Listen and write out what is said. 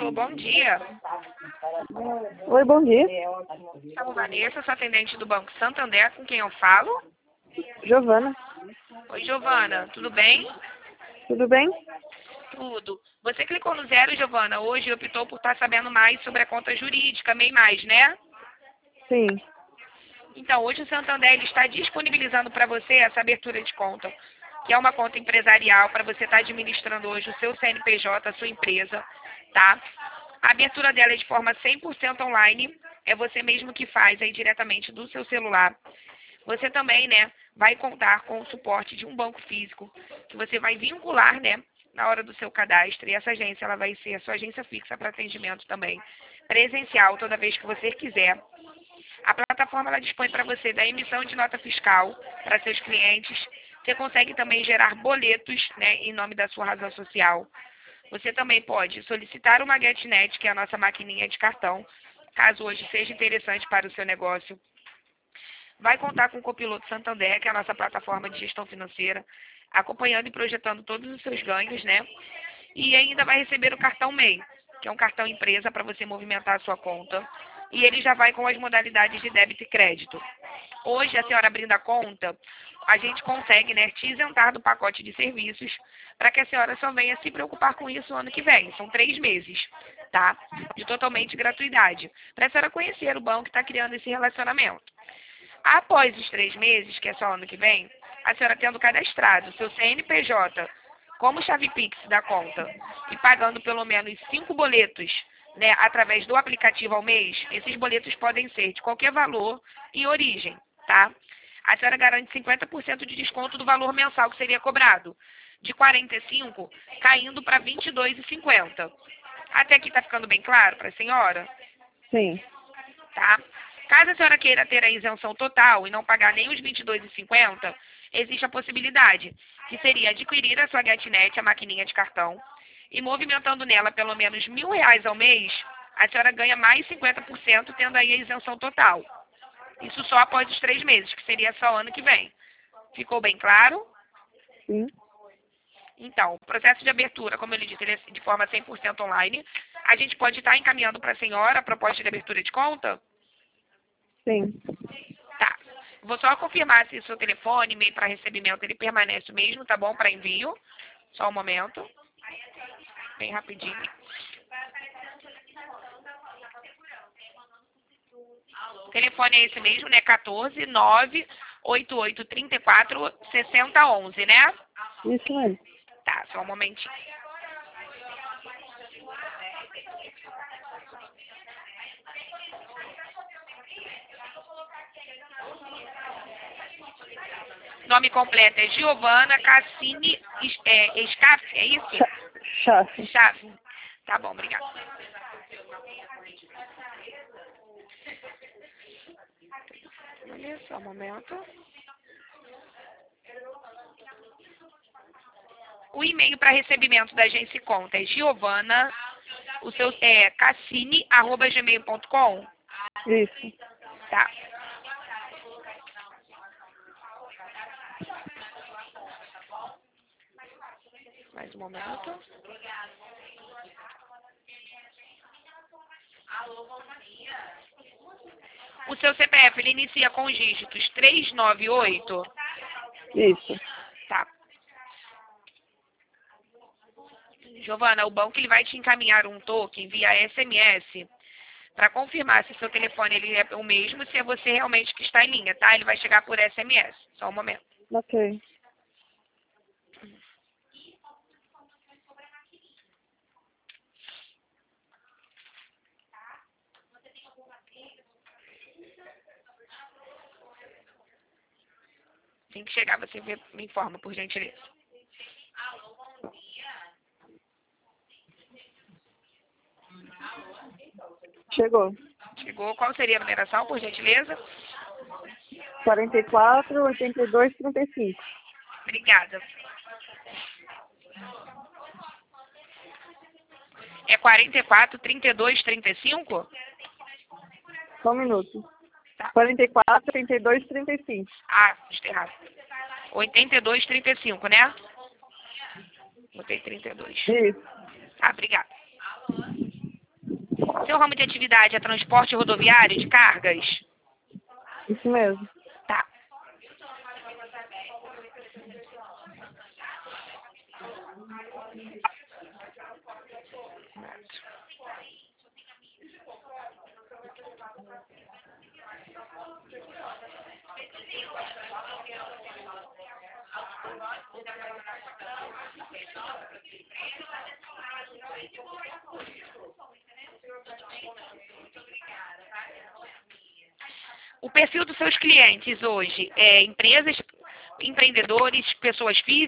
Alô, bom dia. Oi, bom dia. Sou Vanessa, sou atendente do Banco Santander, com quem eu falo? Giovana, Oi, Giovana, tudo bem? tudo bem? Tudo. Você clicou no zero, Giovana, hoje e optou por estar sabendo mais sobre a conta jurídica, MEI Mais, né? Sim. Então, hoje o Santander ele está disponibilizando para você essa abertura de conta, que é uma conta empresarial para você estar administrando hoje o seu CNPJ, a sua empresa, tá? A abertura dela é de forma 100% online, é você mesmo que faz aí diretamente do seu celular. Você também, né, vai contar com o suporte de um banco físico, que você vai vincular, né, na hora do seu cadastro. E essa agência, ela vai ser a sua agência fixa para atendimento também, presencial, toda vez que você quiser. A plataforma, ela dispõe para você da emissão de nota fiscal para seus clientes. Você consegue também gerar boletos, né, em nome da sua razão social. Você também pode solicitar uma GetNet, que é a nossa maquininha de cartão, caso hoje seja interessante para o seu negócio. Vai contar com o Copiloto Santander, que é a nossa plataforma de gestão financeira, acompanhando e projetando todos os seus ganhos, né? E ainda vai receber o cartão MEI, que é um cartão empresa para você movimentar a sua conta. E ele já vai com as modalidades de débito e crédito. Hoje, a senhora abrindo a conta, a gente consegue, né, te isentar do pacote de serviços para que a senhora só venha se preocupar com isso ano que vem. São 3 meses, tá? De totalmente gratuidade. Para a senhora conhecer o banco que está criando esse relacionamento. Após os 3 meses, que é só ano que vem, a senhora tendo cadastrado seu CNPJ como chave Pix da conta e pagando pelo menos 5 boletos, né, através do aplicativo ao mês, esses boletos podem ser de qualquer valor e origem, tá? A senhora garante 50% de desconto do valor mensal que seria cobrado, de 45 caindo para 22,50. Até aqui tá ficando bem claro para a senhora? Sim. Tá? Caso a senhora queira ter a isenção total e não pagar nem os 22,50, existe a possibilidade, que seria adquirir a sua GetNet, a maquininha de cartão, e movimentando nela pelo menos R$ 1.000 ao mês, a senhora ganha mais 50%, tendo aí a isenção total. Isso só após os 3 meses, que seria só ano que vem. Ficou bem claro? Sim. Então, o processo de abertura, como ele disse, ele é de forma 100% online. A gente pode estar encaminhando para a senhora a proposta de abertura de conta? Sim. Tá. Vou só confirmar se o seu telefone, e-mail para recebimento, ele permanece o mesmo, tá bom? Para envio. Só um momento. Bem rapidinho. O telefone é esse mesmo, né? 14 988 34 6011, né? Isso mesmo. Tá, só um momentinho. Nome completo é Giovana Cassini Scaff, é isso? Chave. Chave. Tá bom, obrigada. Olha só um momento. O e-mail para recebimento da agência e conta é Giovana, o seu é cassini@gmail.com. Isso. Tá. Mais um momento. O seu CPF, ele inicia com os dígitos 398. Isso. Tá. Giovana, o banco ele vai te encaminhar um token via SMS para confirmar se o seu telefone ele é o mesmo, se é você realmente que está em linha, tá? Ele vai chegar por SMS. Só um momento. Ok. Assim que chegar, você me informa, por gentileza. Chegou. Chegou. Qual seria a numeração, por gentileza? 44, 82, 35. Obrigada. É 44, 32, 35? Só um minuto. Tá. 44, 82, 35. Ah, está errado. 82, 35, né? Botei 32. Isso. Tá, obrigada. seu ramo de atividade é transporte rodoviário de cargas? Isso mesmo. Tá. O perfil dos seus clientes hoje é empresas, empreendedores, pessoas físicas?